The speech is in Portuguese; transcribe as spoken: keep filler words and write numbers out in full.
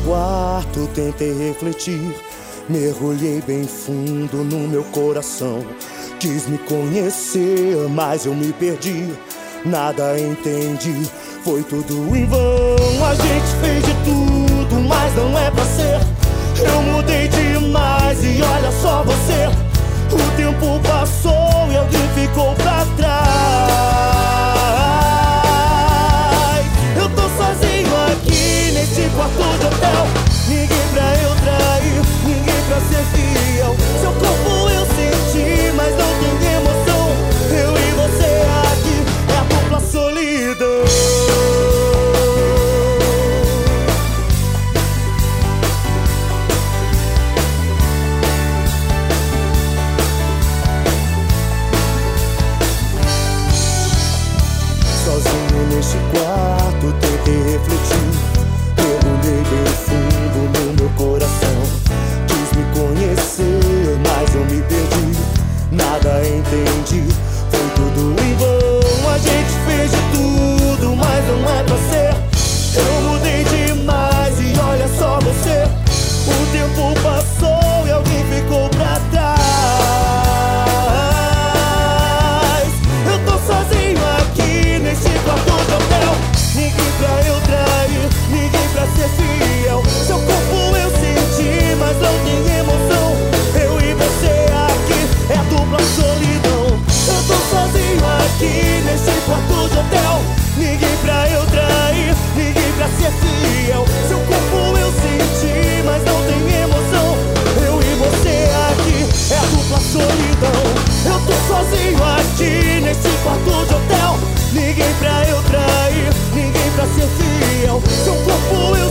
quarto tentei refletir, mergulhei bem fundo no meu coração. Quis me conhecer, mas eu me perdi, nada entendi, foi tudo em vão. A gente fez de tudo, mas não é pra ser. Eu mudei demais e olha só você. O tempo passou e alguém ficou pra trás. Eu tô sozinho aqui nesse quarto de hotel. Ninguém pra eu trair, ninguém pra ser fiel. Seu corpo eu senti, mas não tem emoção. Eu e você aqui é a dupla solidão. Sozinho neste quarto tentei refletir, mergulhei bem fundo no meu coração. Quis me conhecer, mas eu me perdi, nada entendi, foi tudo em vão. A gente fez de tudo, mas não é pra ser. Eu mudei demais e olha só você. O tempo passou e alguém ficou pra trás. Eu tô sozinho aqui nesse quarto de hotel. Ninguém pra eu trair, ninguém pra ser fiel. Seu corpo eu senti, mas não tem emoção. Eu e você aqui é a dupla solidão. Eu tô sozinho aqui nesse quarto de hotel. Ninguém pra eu trair, ninguém pra ser fiel. Seu corpo eu senti, mas não tem emoção. Eu e você aqui é a dupla solidão. Eu tô sozinho aqui nesse quarto de hotel. Ninguém pra eu trair, ninguém pra ser fiel. Seu corpo eu